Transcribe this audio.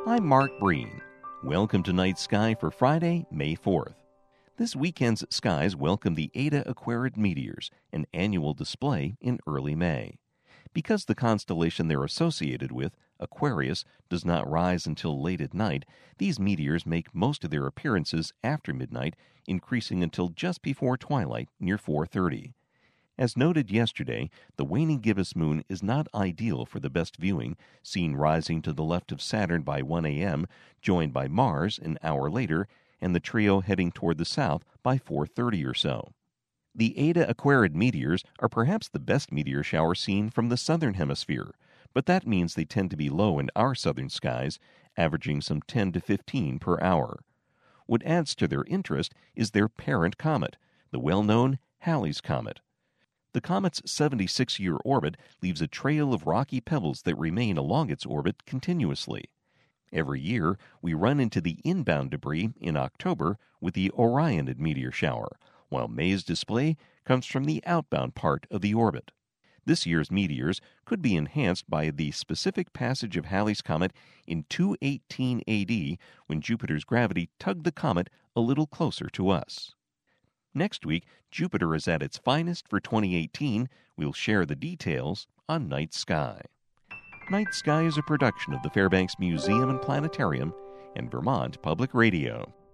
I'm Mark Breen. Welcome to Night Sky for Friday, May 4th. This weekend's skies welcome the Eta Aquarid meteors, an annual display in early May. Because the constellation they're associated with, Aquarius, does not rise until late at night, these meteors make most of their appearances after midnight, increasing until just before twilight near 4:30. As noted yesterday, the waning gibbous moon is not ideal for the best viewing, seen rising to the left of Saturn by 1 a.m., joined by Mars an hour later, and the trio heading toward the south by 4:30 or so. The Eta Aquarid meteors are perhaps the best meteor shower seen from the southern hemisphere, but that means they tend to be low in our southern skies, averaging some 10 to 15 per hour. What adds to their interest is their parent comet, the well-known Halley's Comet. The comet's 76-year orbit leaves a trail of rocky pebbles that remain along its orbit continuously. Every year, we run into the inbound debris in October with the Orionid meteor shower, while May's display comes from the outbound part of the orbit. This year's meteors could be enhanced by the specific passage of Halley's Comet in 218 AD, when Jupiter's gravity tugged the comet a little closer to us. Next week, Jupiter is at its finest for 2018. We'll share the details on Night Sky. Night Sky is a production of the Fairbanks Museum and Planetarium and Vermont Public Radio.